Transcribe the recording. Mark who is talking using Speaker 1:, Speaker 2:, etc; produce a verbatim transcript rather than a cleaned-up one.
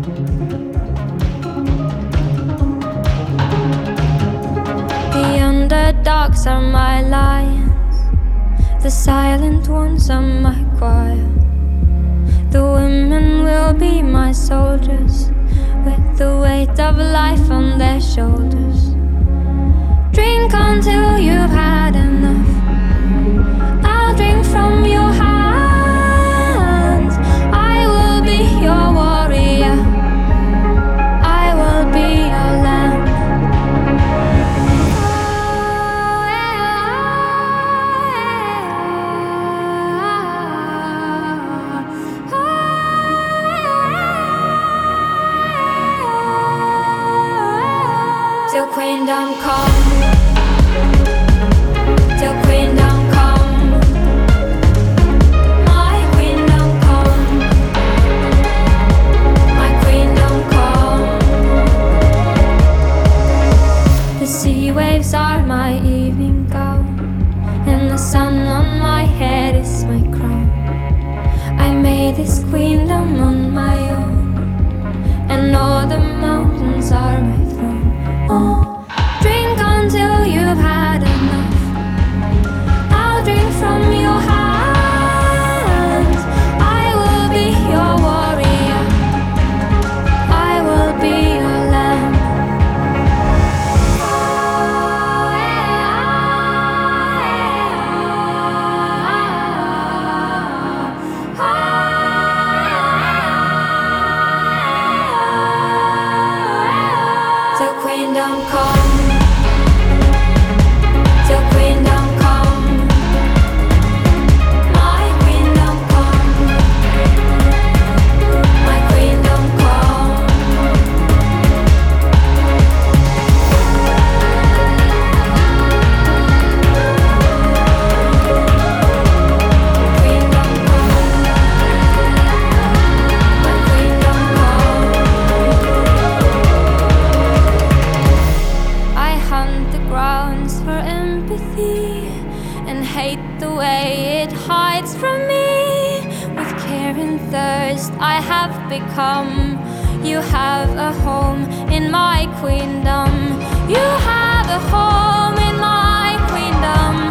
Speaker 1: The underdogs are my lions, the silent ones are my choir. The women will be my soldiers, with the weight of life on their shoulders. Drink until you've had enough. I'll drink from your hands. I will be your warrior. I will be your lamb. Till queendom come, till queendom come, my queendom come, my queendom come. The sea waves are my evening gown, and the sun on my head is my crown. I made this queendom on my own, and all the mountains are my throne. Oh, drink until you've had enough. I'll drink from your hands. I will be your warrior. I will be your lamb. Till queendom come, till queendom come, my queendom come, my queendom come. Queendom come, my queendom come. I hunt the grounds for empathy and hate the way it hides from me. With care and thirst I have become. You have a home in my queendom. You have a home in my queendom.